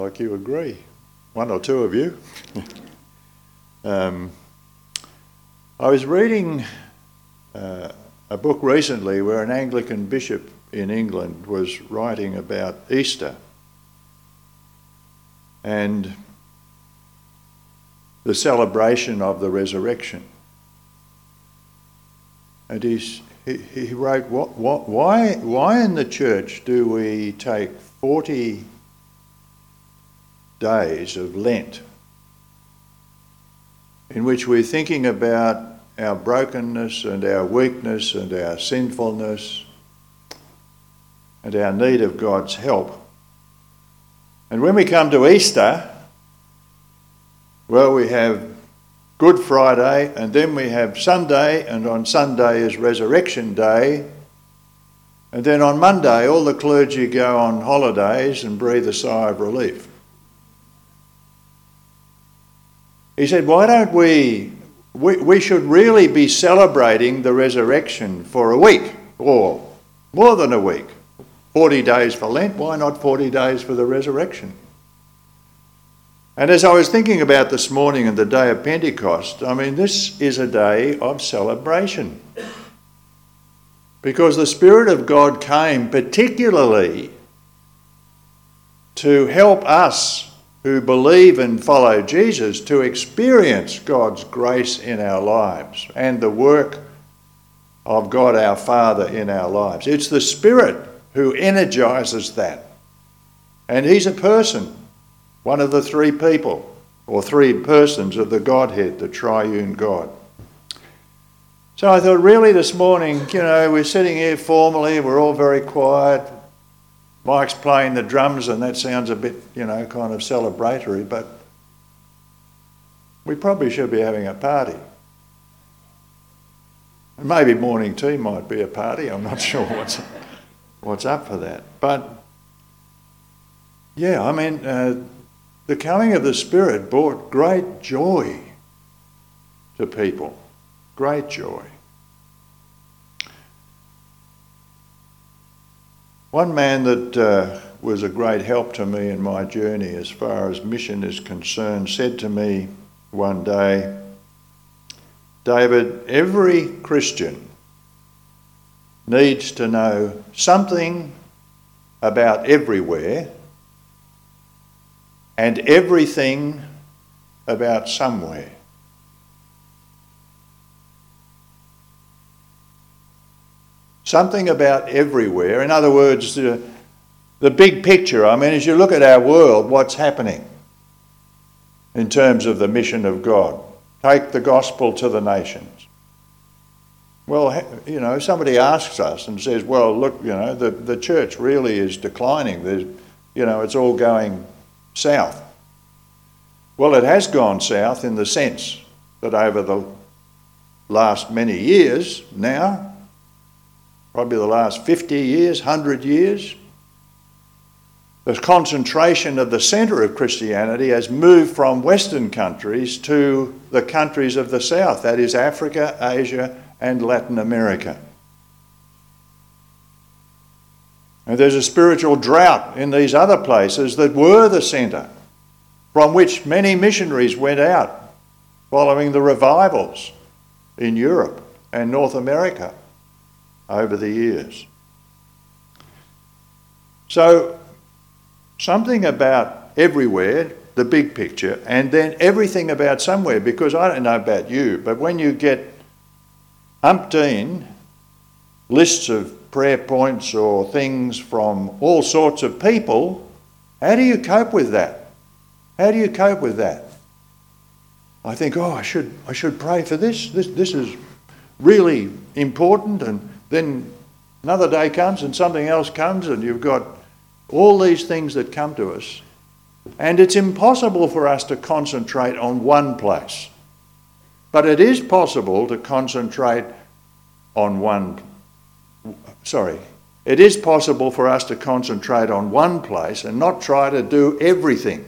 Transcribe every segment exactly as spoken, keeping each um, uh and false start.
like you agree. One or two of you. um, I was reading uh, a book recently where an Anglican bishop in England was writing about Easter and the celebration of the resurrection. And he's, he, he wrote, what, what, why, why in the church do we take forty days of Lent in which we're thinking about our brokenness and our weakness and our sinfulness and our need of God's help? And when we come to Easter, well, we have Good Friday, and then we have Sunday, and on Sunday is Resurrection Day, and then on Monday all the clergy go on holidays and breathe a sigh of relief. He said, why don't we, we, we should really be celebrating the resurrection for a week, or more than a week. forty days for Lent, why not forty days for the resurrection? And as I was thinking about this morning and the day of Pentecost, I mean, this is a day of celebration. Because the Spirit of God came particularly to help us who believe and follow Jesus to experience God's grace in our lives and the work of God our Father in our lives. It's the Spirit who energises that. And he's a person, one of the three people or three persons of the Godhead, the triune God. So I thought really this morning, you know, we're sitting here formally, we're all very quiet. Mike's playing the drums and that sounds a bit, you know, kind of celebratory, but we probably should be having a party. And maybe morning tea might be a party, I'm not sure what's, what's up for that. But yeah, I mean, uh, the coming of the Spirit brought great joy to people, great joy. One man that uh, was a great help to me in my journey as far as mission is concerned said to me one day, David, every Christian needs to know something about everywhere and everything about somewhere. Something about everywhere. In other words, the, the big picture. I mean, as you look at our world, what's happening in terms of the mission of God? Take the gospel to the nations. Well, you know, somebody asks us and says, well, look, you know, the, the church really is declining. There's, you know, it's all going south. Well, it has gone south in the sense that over the last many years now, probably the last fifty years, one hundred years, the concentration of the centre of Christianity has moved from Western countries to the countries of the South, that is Africa, Asia and Latin America. And there's a spiritual drought in these other places that were the centre, from which many missionaries went out following the revivals in Europe and North America over the years. So something about everywhere, the big picture, and then everything about somewhere, because I don't know about you, but when you get umpteen lists of prayer points or things from all sorts of people, how do you cope with that? How do you cope with that? I think, oh, I should I should pray for this. This this is really important, and then another day comes and something else comes and you've got all these things that come to us. And it's impossible for us to concentrate on one place. But it is possible to concentrate on one, sorry, it is possible for us to concentrate on one place and not try to do everything.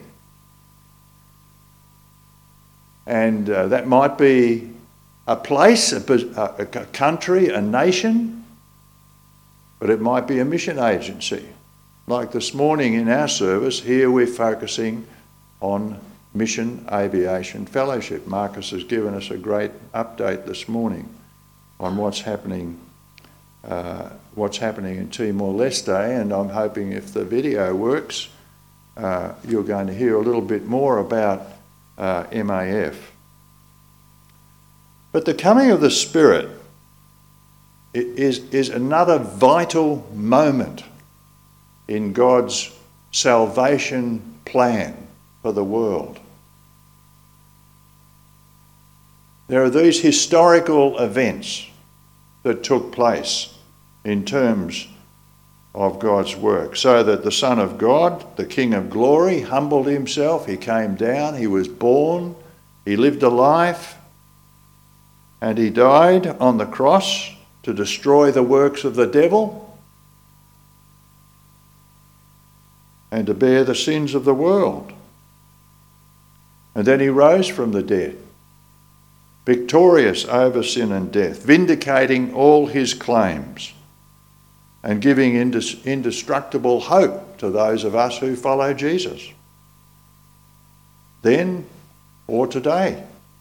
And uh, that might be a place, a, a country, a nation, but it might be a mission agency. like this morning in our service, here we're focusing on Mission Aviation Fellowship. Marcus has given us a great update this morning on what's happening uh, what's happening in Timor-Leste, and I'm hoping if the video works, uh, you're going to hear a little bit more about uh, M A F. But the coming of the Spirit is, is another vital moment in God's salvation plan for the world. There are these historical events that took place in terms of God's work, so that the Son of God, the King of Glory, humbled himself, he came down, he was born, he lived a life, and he died on the cross to destroy the works of the devil and to bear the sins of the world. And then he rose from the dead, victorious over sin and death, vindicating all his claims and giving indestructible hope to those of us who follow Jesus, then or today.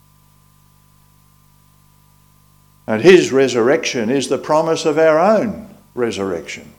And his resurrection is the promise of our own resurrection.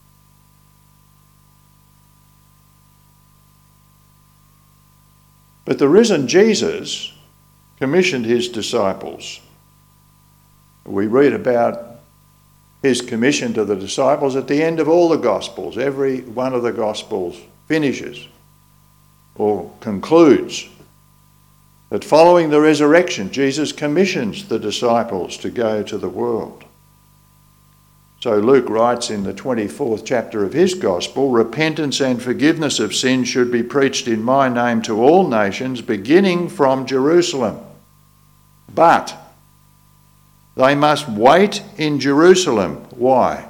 But the risen Jesus commissioned his disciples. We read about his commission to the disciples at the end of all the Gospels. Every one of the Gospels finishes or concludes that following the resurrection, Jesus commissions the disciples to go to the world. So Luke writes in the twenty-fourth chapter of his Gospel, repentance and forgiveness of sins should be preached in my name to all nations, beginning from Jerusalem. But they must wait in Jerusalem. Why?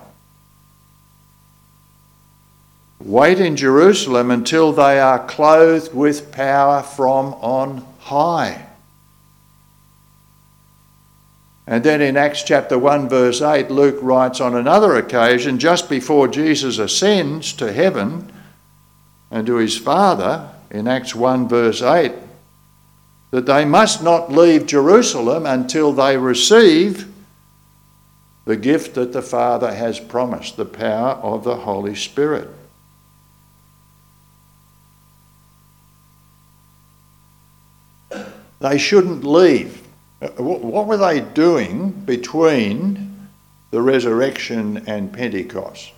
Wait in Jerusalem until they are clothed with power from on high. And then in Acts chapter one verse eight, Luke writes on another occasion, just before Jesus ascends to heaven and to his Father, in Acts one verse eight, that they must not leave Jerusalem until they receive the gift that the Father has promised, the power of the Holy Spirit. They shouldn't leave. What were they doing between the resurrection and Pentecost?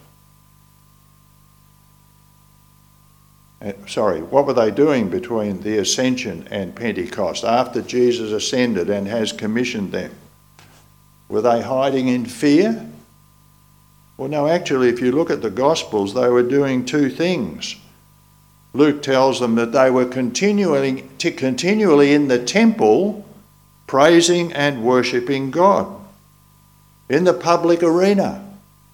Uh, sorry, what were they doing between the ascension and Pentecost after Jesus ascended and has commissioned them? Were they hiding in fear? Well, no, actually, if you look at the Gospels, they were doing two things. Luke tells them that they were continually, continually in the temple praising and worshipping God in the public arena.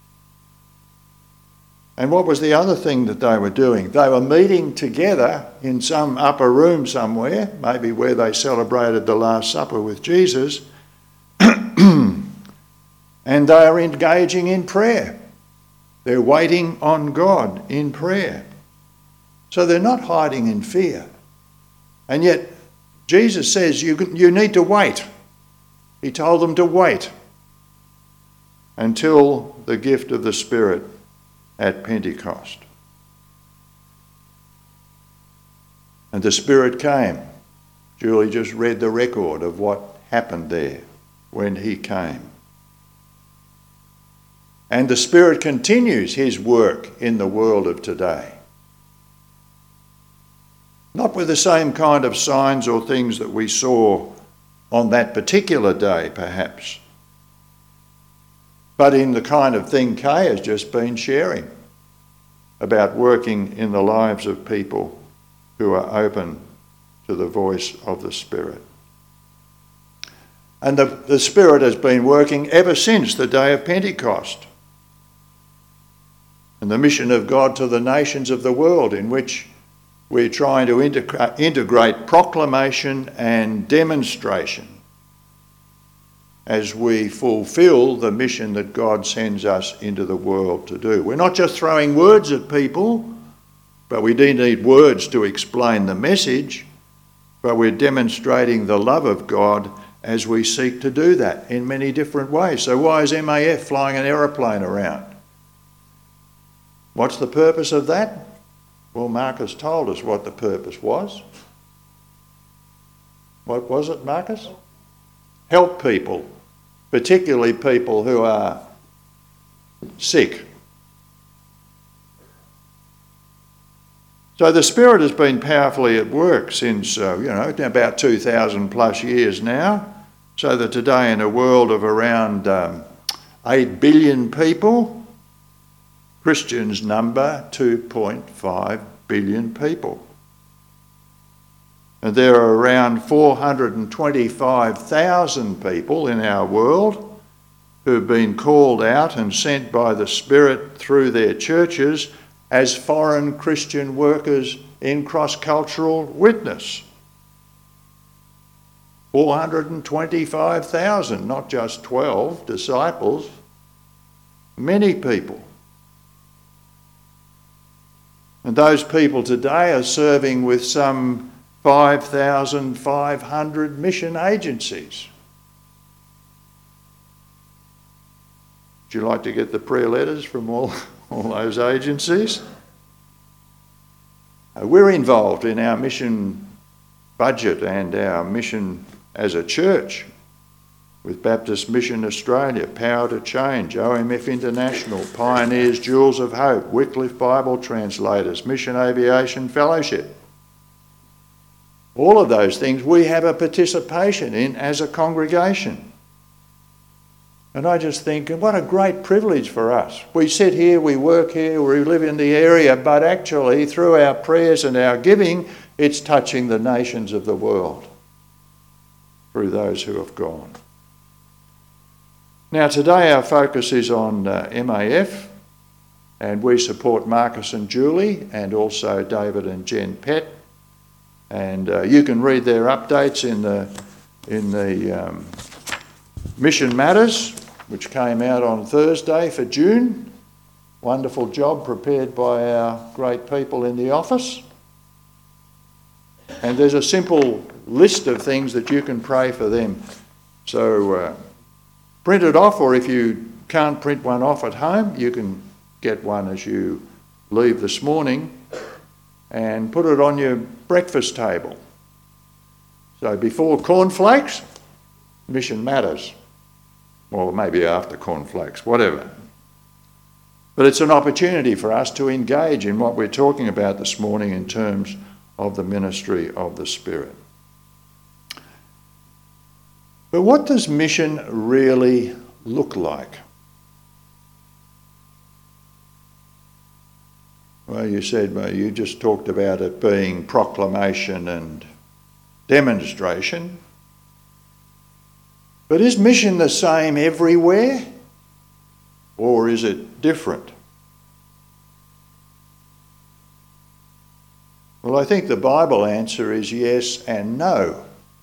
And what was the other thing that they were doing? They were meeting together in some upper room somewhere, maybe where they celebrated the Last Supper with Jesus, and they are engaging in prayer. They're waiting on God in prayer. So they're not hiding in fear. And yet Jesus says you, you need to wait. He told them to wait until the gift of the Spirit at Pentecost. And the Spirit came. Julie just read the record of what happened there when he came. And the Spirit continues his work in the world of today. Not with the same kind of signs or things that we saw on that particular day, perhaps, but in the kind of thing Kay has just been sharing about working in the lives of people who are open to the voice of the Spirit. And the, the Spirit has been working ever since the day of Pentecost and the mission of God to the nations of the world, in which we're trying to integra- integrate proclamation and demonstration as we fulfil the mission that God sends us into the world to do. We're not just throwing words at people, but we do need words to explain the message, but we're demonstrating the love of God as we seek to do that in many different ways. So why is M A F flying an aeroplane around? What's the purpose of that? Well, Marcus told us what the purpose was. What was it, Marcus? Help people, particularly people who are sick. So the Spirit has been powerfully at work since, uh, you know, about two thousand plus years now, so that today in a world of around um, eight billion people, Christians number two point five billion people. And there are around four hundred twenty-five thousand people in our world who've been called out and sent by the Spirit through their churches as foreign Christian workers in cross-cultural witness. four hundred twenty-five thousand, not just twelve disciples, many people. And those people today are serving with some five thousand five hundred mission agencies. Would you like to get the prayer letters from all, all those agencies? Uh, we're involved in our mission budget and our mission as a church with Baptist Mission Australia, Power to Change, O M F International, Pioneers, Jewels of Hope, Wycliffe Bible Translators, Mission Aviation Fellowship. All of those things we have a participation in as a congregation. And I just think, what a great privilege for us. We sit here, we work here, we live in the area, but actually through our prayers and our giving, it's touching the nations of the world through those who have gone. Now today our focus is on uh, M A F, and we support Marcus and Julie and also David and Jen Pett. And uh, you can read their updates in the, in the um, Mission Matters, which came out on Thursday for June. Wonderful job prepared by our great people in the office. And there's a simple list of things that you can pray for them. So uh, print it off, or if you can't print one off at home, you can get one as you leave this morning and put it on your breakfast table. So before cornflakes, Mission Matters. Or maybe after cornflakes, whatever. But it's an opportunity for us to engage in what we're talking about this morning in terms of the ministry of the Spirit. But what does mission really look like? Well, you said, well, you just talked about it being proclamation and demonstration. But is mission the same everywhere, or is it different? Well, I think the Bible answer is yes and no.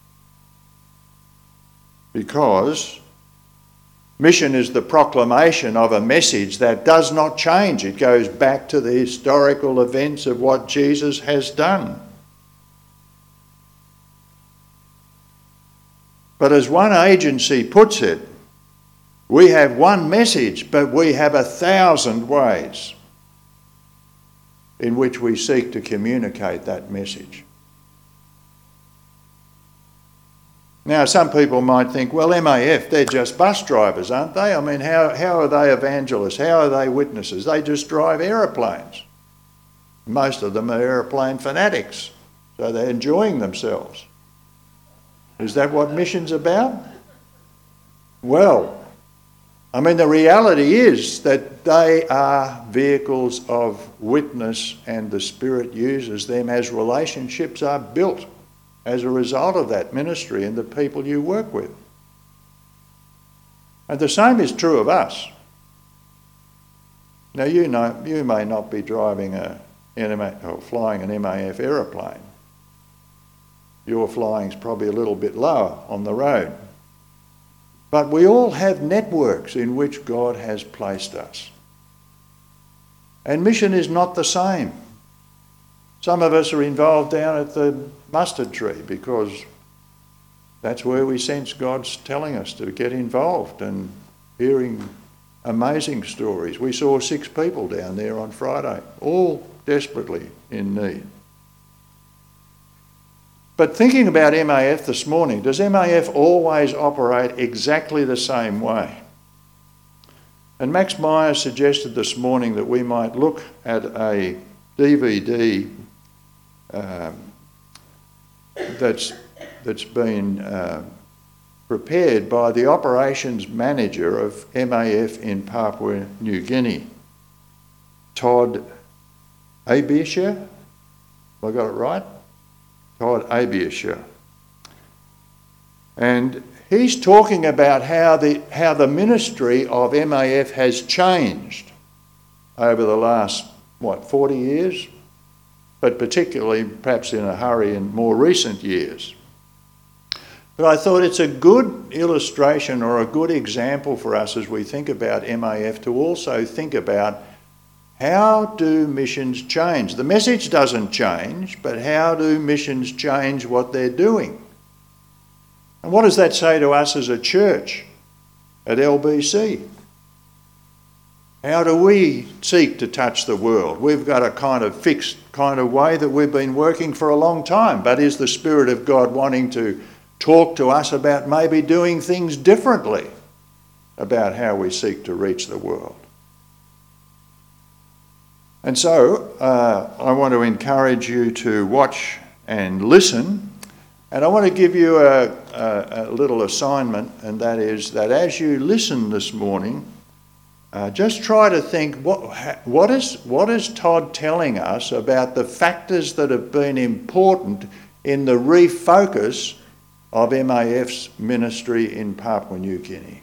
Because mission is the proclamation of a message that does not change. It goes back to the historical events of what Jesus has done. But as one agency puts it, we have one message, but we have a thousand ways in which we seek to communicate that message. Now, some people might think, well, M A F, they're just bus drivers, aren't they? I mean, how, how are they evangelists? How are they witnesses? They just drive aeroplanes. Most of them are aeroplane fanatics, so they're enjoying themselves. Is that what mission's about? Well, I mean, the reality is that they are vehicles of witness, and the Spirit uses them as relationships are built as a result of that ministry and the people you work with. And the same is true of us. Now, you know, you may not be driving a, or flying an M A F aeroplane. Your flying's probably a little bit lower on the road. But we all have networks in which God has placed us. And mission is not the same. Some of us are involved down at the mustard tree because that's where we sense God's telling us to get involved and hearing amazing stories. We saw six people down there on Friday, all desperately in need. But thinking about M A F this morning, does M A F always operate exactly the same way? And Max Myers suggested this morning that we might look at a D V D um, that's, that's been uh, prepared by the operations manager of M A F in Papua New Guinea, Todd Abiesha. Have I got it right? Todd Abiesha. And he's talking about how the, how the ministry of M A F has changed over the last, what, forty years? But particularly perhaps in a hurry in more recent years. But I thought it's a good illustration or a good example for us as we think about M A F to also think about how do missions change? The message doesn't change, but how do missions change what they're doing? And what does that say to us as a church at L B C? How do we seek to touch the world? We've got a kind of fixed kind of way that we've been working for a long time, but is the Spirit of God wanting to talk to us about maybe doing things differently about how we seek to reach the world? And so uh, I want to encourage you to watch and listen, and I want to give you a, a, a little assignment, and that is that as you listen this morning, uh, just try to think, what, what, is, what is Todd telling us about the factors that have been important in the refocus of M A F's ministry in Papua New Guinea?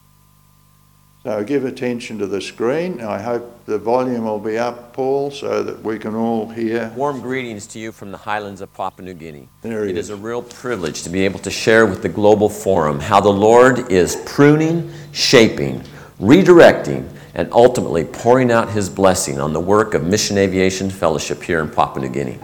So give attention to the screen. I hope the volume will be up, Paul, so that we can all hear. Warm greetings to you from the highlands of Papua New Guinea. There he it is. is a real privilege to be able to share with the Global Forum how the Lord is pruning, shaping, redirecting, and ultimately pouring out His blessing on the work of Mission Aviation Fellowship here in Papua New Guinea.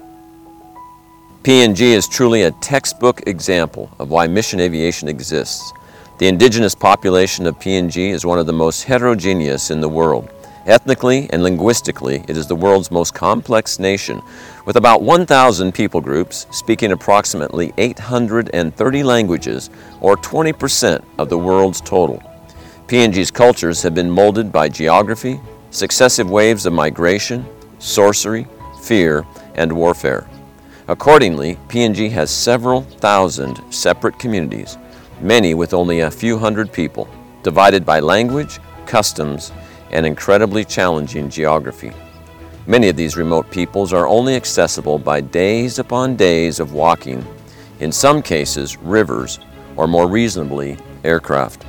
P N G is truly a textbook example of why mission aviation exists. The indigenous population of P N G is one of the most heterogeneous in the world. Ethnically and linguistically, it is the world's most complex nation, with about one thousand people groups speaking approximately eight hundred thirty languages, or twenty percent of the world's total. P N G's cultures have been molded by geography, successive waves of migration, sorcery, fear, and warfare. Accordingly, P N G has several thousand separate communities, many with only a few hundred people, divided by language, customs, and incredibly challenging geography. Many of these remote peoples are only accessible by days upon days of walking, in some cases rivers, or more reasonably, aircraft.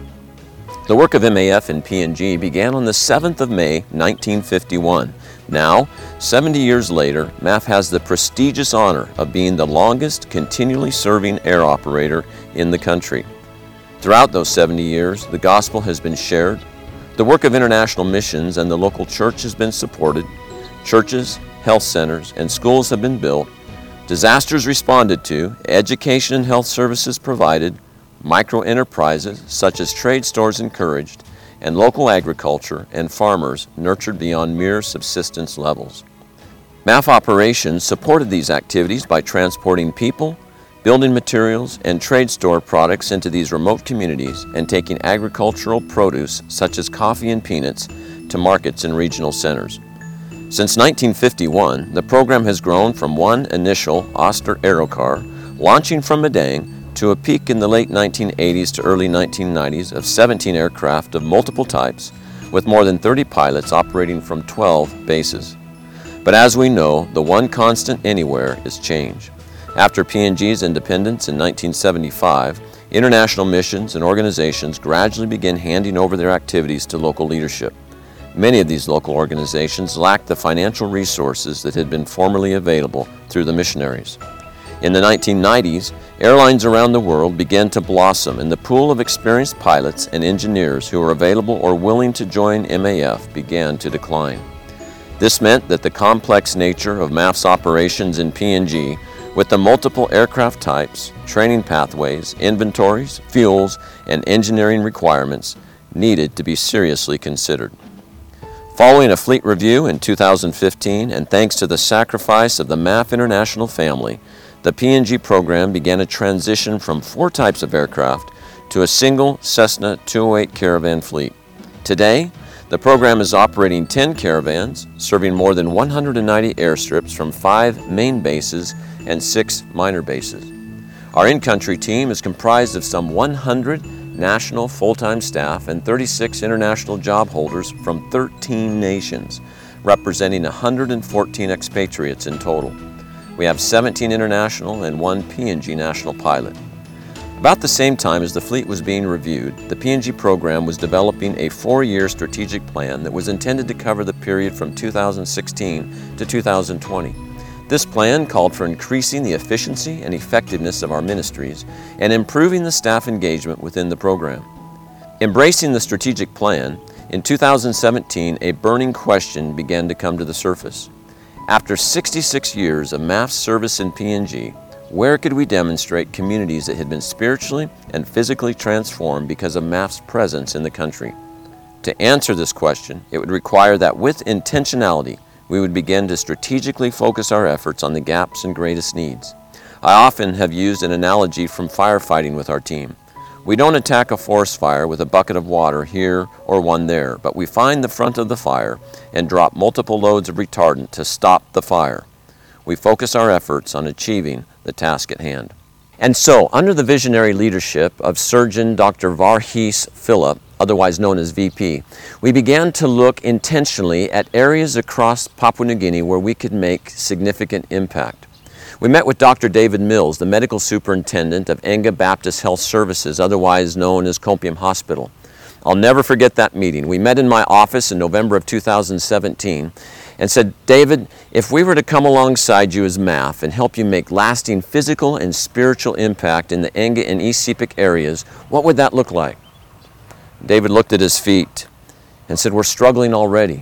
The work of M A F in P N G began on the seventh of May, nineteen fifty-one. Now, seventy years later, M A F has the prestigious honor of being the longest continually serving air operator in the country. Throughout those seventy years, the gospel has been shared, the work of international missions and the local church has been supported, churches, health centers, and schools have been built, disasters responded to, education and health services provided, micro-enterprises such as trade stores encouraged, and local agriculture and farmers nurtured beyond mere subsistence levels. M A F operations supported these activities by transporting people, building materials, and trade store products into these remote communities and taking agricultural produce such as coffee and peanuts to markets in regional centers. Since nineteen fifty-one, the program has grown from one initial Oster Aerocar launching from Madang to a peak in the late nineteen eighties to early nineteen nineties of seventeen aircraft of multiple types, with more than thirty pilots operating from twelve bases. But as we know, the one constant anywhere is change. After P N G's independence in nineteen seventy-five, international missions and organizations gradually began handing over their activities to local leadership. Many of these local organizations lacked the financial resources that had been formerly available through the missionaries. In the nineteen nineties, Airlines around the world began to blossom, and the pool of experienced pilots and engineers who were available or willing to join M A F began to decline. This meant that the complex nature of M A F's operations in P N G, with the multiple aircraft types, training pathways, inventories, fuels, and engineering requirements, needed to be seriously considered. Following a fleet review in two thousand fifteen, and thanks to the sacrifice of the M A F International family, the P N G program began a transition from four types of aircraft to a single Cessna two oh eight Caravan fleet. Today, the program is operating ten Caravans, serving more than one hundred ninety airstrips from five main bases and six minor bases. Our in-country team is comprised of some one hundred national full-time staff and thirty-six international job holders from thirteen nations, representing one hundred fourteen expatriates in total. We have seventeen international and one P N G national pilot. About the same time as the fleet was being reviewed, the P N G program was developing a four-year strategic plan that was intended to cover the period from two thousand sixteen to two thousand twenty. This plan called for increasing the efficiency and effectiveness of our ministries and improving the staff engagement within the program. Embracing the strategic plan, in two thousand seventeen, a burning question began to come to the surface. After sixty-six years of M A F's service in P N G, where could we demonstrate communities that had been spiritually and physically transformed because of M A F's presence in the country? To answer this question, it would require that with intentionality, we would begin to strategically focus our efforts on the gaps and greatest needs. I often have used an analogy from firefighting with our team. We don't attack a forest fire with a bucket of water here or one there, but we find the front of the fire and drop multiple loads of retardant to stop the fire. We focus our efforts on achieving the task at hand. And so, under the visionary leadership of Surgeon Doctor Varghese Philip, otherwise known as V P, we began to look intentionally at areas across Papua New Guinea where we could make significant impact. We met with Doctor David Mills, the medical superintendent of Enga Baptist Health Services, otherwise known as Compium Hospital. I'll never forget that meeting. We met in my office in November of two thousand seventeen and said, David, if we were to come alongside you as M A F and help you make lasting physical and spiritual impact in the Enga and East Sepik areas, what would that look like? David looked at his feet and said, we're struggling already.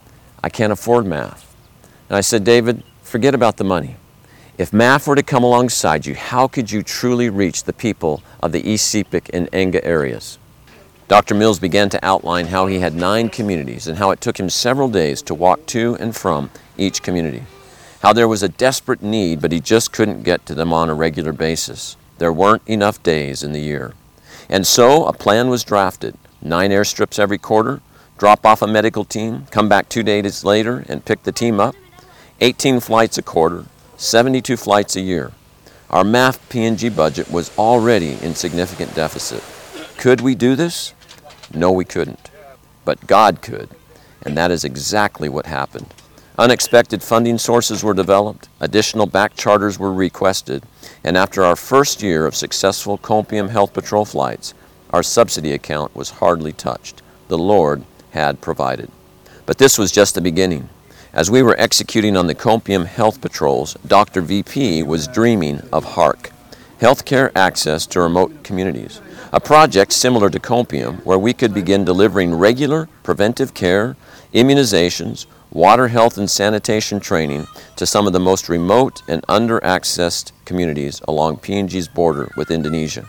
I can't afford M A F. And I said, David, forget about the money. If M A F were to come alongside you, how could you truly reach the people of the East Sepik and Enga areas? Doctor Mills began to outline how he had nine communities and how it took him several days to walk to and from each community. How there was a desperate need, but he just couldn't get to them on a regular basis. There weren't enough days in the year. And so a plan was drafted. Nine airstrips every quarter, drop off a medical team, come back two days later and pick the team up. eighteen flights a quarter, seventy-two flights a year. Our M A F P N G budget was already in significant deficit. Could we do this? No, we couldn't. But God could, and that is exactly what happened. Unexpected funding sources were developed, additional back charters were requested, and after our first year of successful Compium Health Patrol flights, our subsidy account was hardly touched. The Lord had provided. But this was just the beginning. As we were executing on the Compium Health Patrols, Doctor V P was dreaming of HARC, Healthcare Access to Remote Communities, a project similar to Compium where we could begin delivering regular preventive care, immunizations, water health and sanitation training to some of the most remote and under-accessed communities along P N G's border with Indonesia.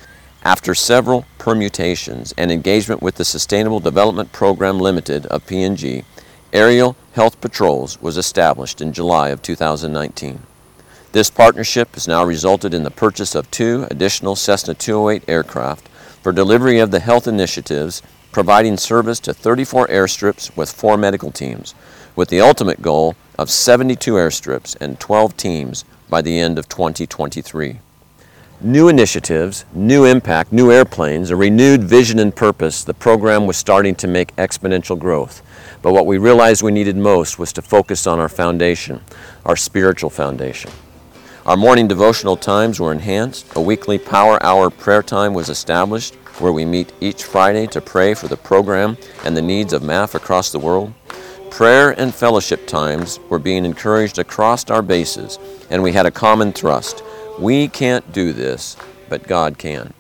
After several permutations and engagement with the Sustainable Development Program Limited of P N G, Aerial Health Patrols was established in July of two thousand nineteen. This partnership has now resulted in the purchase of two additional Cessna two oh eight aircraft for delivery of the health initiatives, providing service to thirty-four airstrips with four medical teams, with the ultimate goal of seventy-two airstrips and twelve teams by the end of twenty twenty-three. New initiatives, new impact, new airplanes, a renewed vision and purpose, the program was starting to make exponential growth. But what we realized we needed most was to focus on our foundation, our spiritual foundation. Our morning devotional times were enhanced. A weekly Power Hour prayer time was established where we meet each Friday to pray for the program and the needs of M A F across the world. Prayer and fellowship times were being encouraged across our bases, and we had a common thrust. We can't do this, but God can.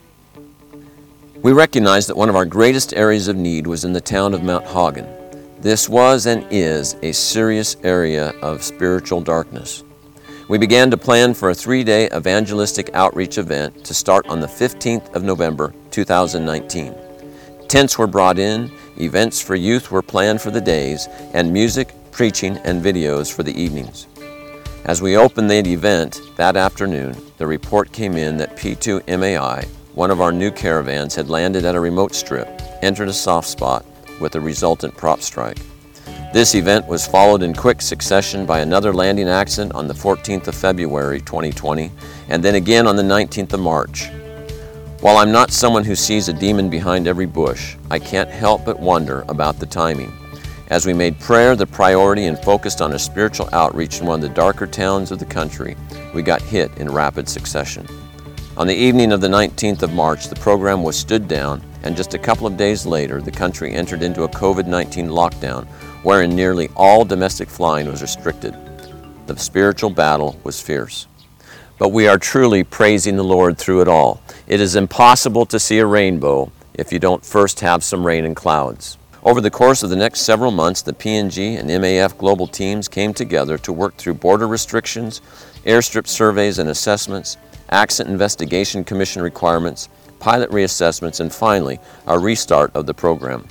We recognized that one of our greatest areas of need was in the town of Mount Hagen. This was and is a serious area of spiritual darkness. We began to plan for a three-day evangelistic outreach event to start on the fifteenth of November, two thousand nineteen. Tents were brought in, events for youth were planned for the days, and music, preaching, and videos for the evenings. As we opened the event that afternoon, the report came in that P two M A I, one of our new caravans, had landed at a remote strip, entered a soft spot with a resultant prop strike. This event was followed in quick succession by another landing accident on the fourteenth of February twenty twenty, and then again on the nineteenth of March. While I'm not someone who sees a demon behind every bush, I can't help but wonder about the timing. As we made prayer the priority and focused on a spiritual outreach in one of the darker towns of the country, we got hit in rapid succession. On the evening of the nineteenth of March, the program was stood down, and just a couple of days later, the country entered into a COVID nineteen lockdown, wherein nearly all domestic flying was restricted. The spiritual battle was fierce. But we are truly praising the Lord through it all. It is impossible to see a rainbow if you don't first have some rain and clouds. Over the course of the next several months, the P N G and M A F global teams came together to work through border restrictions, airstrip surveys and assessments, Accident Investigation Commission requirements, pilot reassessments, and finally, a restart of the program.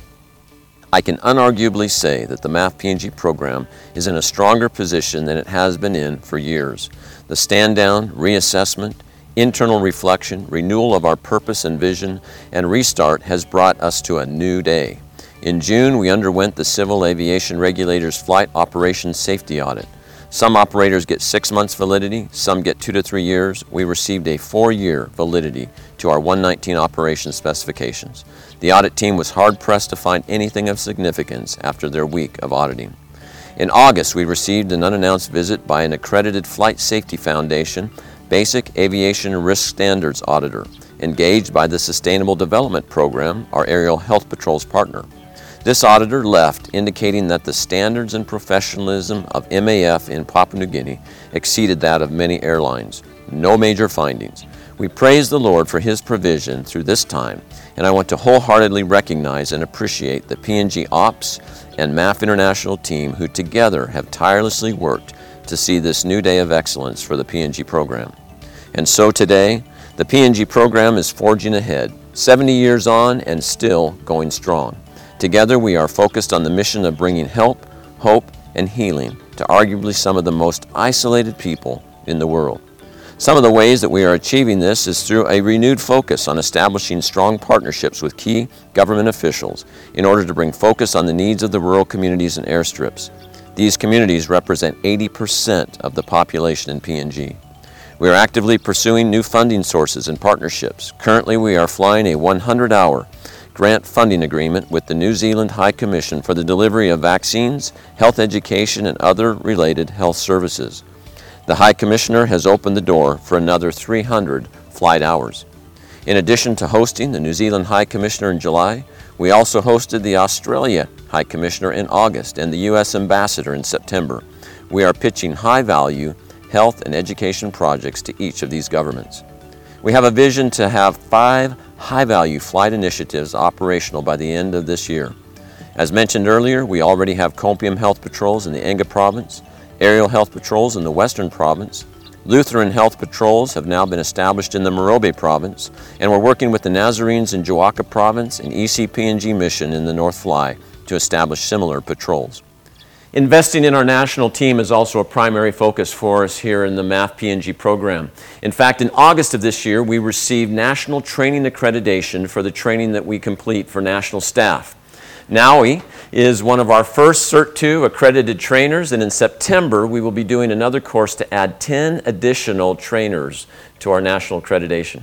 I can unarguably say that the M A F P N G program is in a stronger position than it has been in for years. The stand down, reassessment, internal reflection, renewal of our purpose and vision, and restart has brought us to a new day. In June, we underwent the Civil Aviation Regulators Flight Operations Safety Audit. Some operators get six months validity, some get two to three years. We received a four-year validity to our one nineteen operation specifications. The audit team was hard-pressed to find anything of significance after their week of auditing. In August, we received an unannounced visit by an accredited Flight Safety Foundation Basic Aviation Risk Standards Auditor, engaged by the Sustainable Development Program, our Aerial Health Patrol's partner. This auditor left indicating that the standards and professionalism of M A F in Papua New Guinea exceeded that of many airlines. No major findings. We praise the Lord for His provision through this time, and I want to wholeheartedly recognize and appreciate the P N G Ops and M A F International team who together have tirelessly worked to see this new day of excellence for the P N G program. And so today, the P N G program is forging ahead, seventy years on and still going strong. Together we are focused on the mission of bringing help, hope, and healing to arguably some of the most isolated people in the world. Some of the ways that we are achieving this is through a renewed focus on establishing strong partnerships with key government officials in order to bring focus on the needs of the rural communities and airstrips. These communities represent eighty percent of the population in P N G. We are actively pursuing new funding sources and partnerships. Currently we are flying a one hundred hour grant funding agreement with the New Zealand High Commission for the delivery of vaccines, health education, and other related health services. The High Commissioner has opened the door for another three hundred flight hours. In addition to hosting the New Zealand High Commissioner in July, we also hosted the Australia High Commissioner in August and the U S Ambassador in September. We are pitching high-value health and education projects to each of these governments. We have a vision to have five high-value flight initiatives operational by the end of this year. As mentioned earlier, we already have Copium Health Patrols in the Enga Province, Aerial Health Patrols in the Western Province, Lutheran Health Patrols have now been established in the Morobe Province, and we're working with the Nazarenes in Jawaka Province and E C P N G Mission in the North Fly to establish similar patrols. Investing in our national team is also a primary focus for us here in the M A F P N G program. In fact, in August of this year, we received national training accreditation for the training that we complete for national staff. NAUI is one of our first Cert two accredited trainers, and in September we will be doing another course to add ten additional trainers to our national accreditation.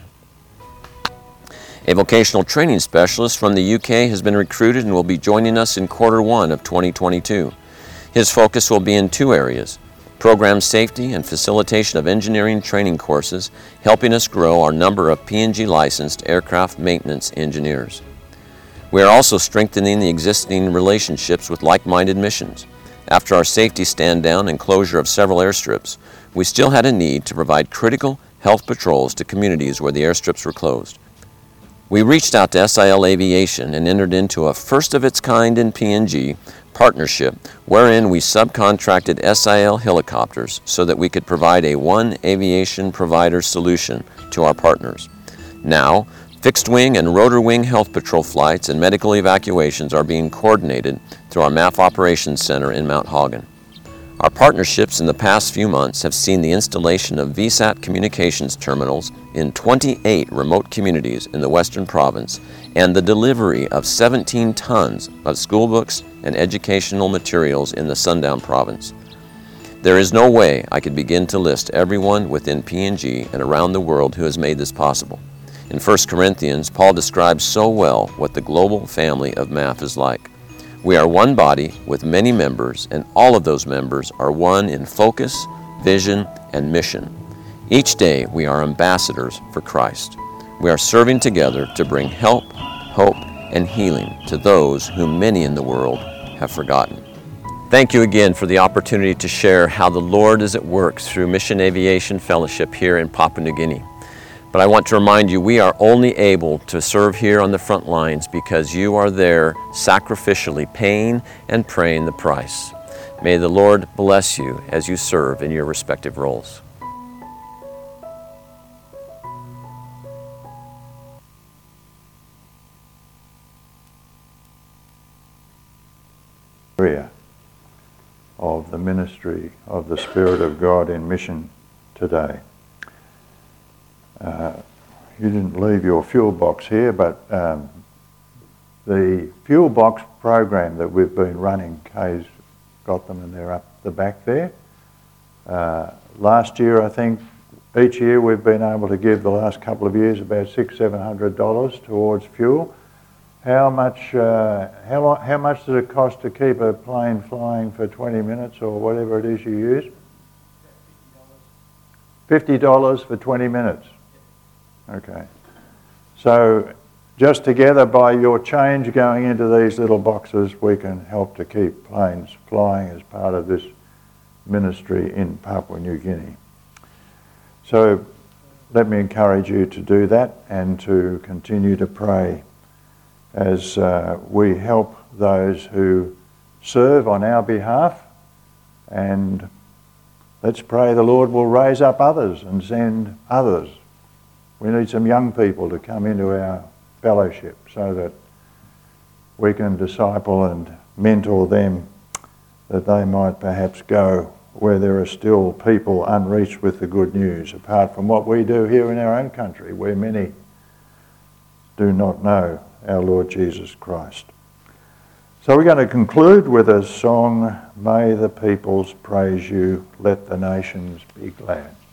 A vocational training specialist from the U K has been recruited and will be joining us in quarter one of twenty twenty-two. His focus will be in two areas: program safety and facilitation of engineering training courses, helping us grow our number of P N G licensed aircraft maintenance engineers. We are also strengthening the existing relationships with like-minded missions. After our safety stand down and closure of several airstrips, we still had a need to provide critical health patrols to communities where the airstrips were closed. We reached out to S I L Aviation and entered into a first-of-its-kind in P N G partnership wherein we subcontracted S I L helicopters so that we could provide a one aviation provider solution to our partners. Now, fixed-wing and rotor-wing health patrol flights and medical evacuations are being coordinated through our M A F Operations Center in Mount Hagen. Our partnerships in the past few months have seen the installation of V SAT communications terminals in twenty-eight remote communities in the Western Province and the delivery of seventeen tons of school books and educational materials in the Sundown Province. There is no way I could begin to list everyone within P N G and around the world who has made this possible. In First Corinthians, Paul describes so well what the global family of M A F is like. We are one body with many members, and all of those members are one in focus, vision, and mission. Each day we are ambassadors for Christ. We are serving together to bring help, hope, and healing to those whom many in the world have forgotten. Thank you again for the opportunity to share how the Lord is at work through Mission Aviation Fellowship here in Papua New Guinea. But I want to remind you, we are only able to serve here on the front lines because you are there sacrificially paying and praying the price. May the Lord bless you as you serve in your respective roles. Area of the ministry of the Spirit of God in mission today. Uh, you didn't leave your fuel box here, but um, the fuel box program that we've been running, Kay's got them and they're up the back there. Uh, last year, I think, each year we've been able to give the last couple of years about six, seven hundred dollars towards fuel. How much? Uh, how long, How much does it cost to keep a plane flying for twenty minutes or whatever it is you use? Fifty dollars for twenty minutes. Okay. So just together by your change going into these little boxes, we can help to keep planes flying as part of this ministry in Papua New Guinea. So let me encourage you to do that and to continue to pray as uh, we help those who serve on our behalf, and let's pray the Lord will raise up others and send others. We need some young people to come into our fellowship so that we can disciple and mentor them, that they might perhaps go where there are still people unreached with the good news, apart from what we do here in our own country, where many do not know our Lord Jesus Christ. So we're going to conclude with a song, May the Peoples Praise You, Let the Nations Be Glad.